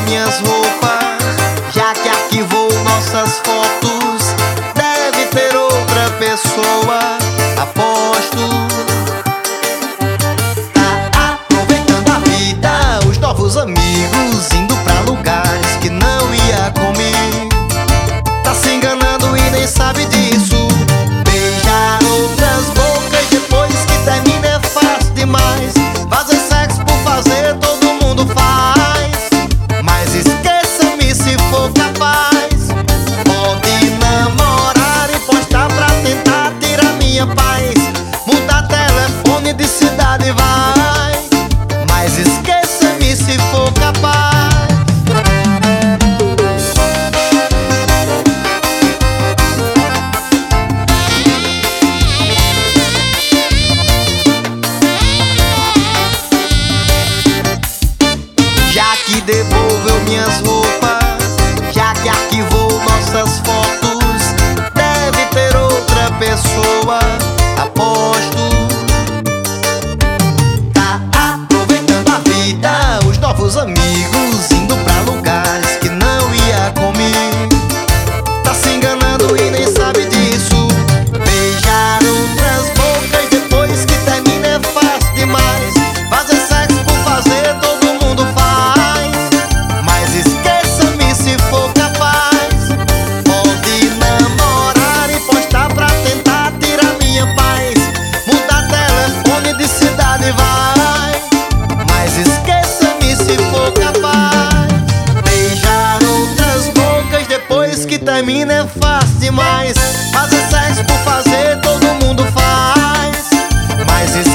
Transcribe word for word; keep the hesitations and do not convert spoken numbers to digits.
minhas roupas, já que arquivou nossas fotos. Deve ter outra pessoa, aposto. Tá aproveitando a vida, os novos amigos, indo pra lugares que não ia comigo. Tá se enganando e nem sabe disso. Beijar outras bocas depois que termina é fácil demais. Fazer sexo por fazer todo mundo faz, mas esqueça-me se for capaz. Pode namorar e postar pra tentar tirar minha paz. Mudar telefone de cidade vai, mas esqueça-me se for capaz. Já que devolveu minhas roupas, já que arquivou nossas fotos, deve ter outra pessoa, aposto. Tá aproveitando a vida, os novos amigos, indo pra lugares que não ia comigo. Tá se enganando e nem sabe disso. Beijar outras bocas depois que termina é fácil demais. Fazer sexo por fazer todo mundo faz, mas esqueça-me se for capaz. Pode namorar e postar pra tentar tirar minha paz. Mudar telefone de cidade vai, mas esqueça-me se for capaz. Beijar outras bocas depois que termina é fácil demais. Fazer sexo por fazer todo mundo faz, mas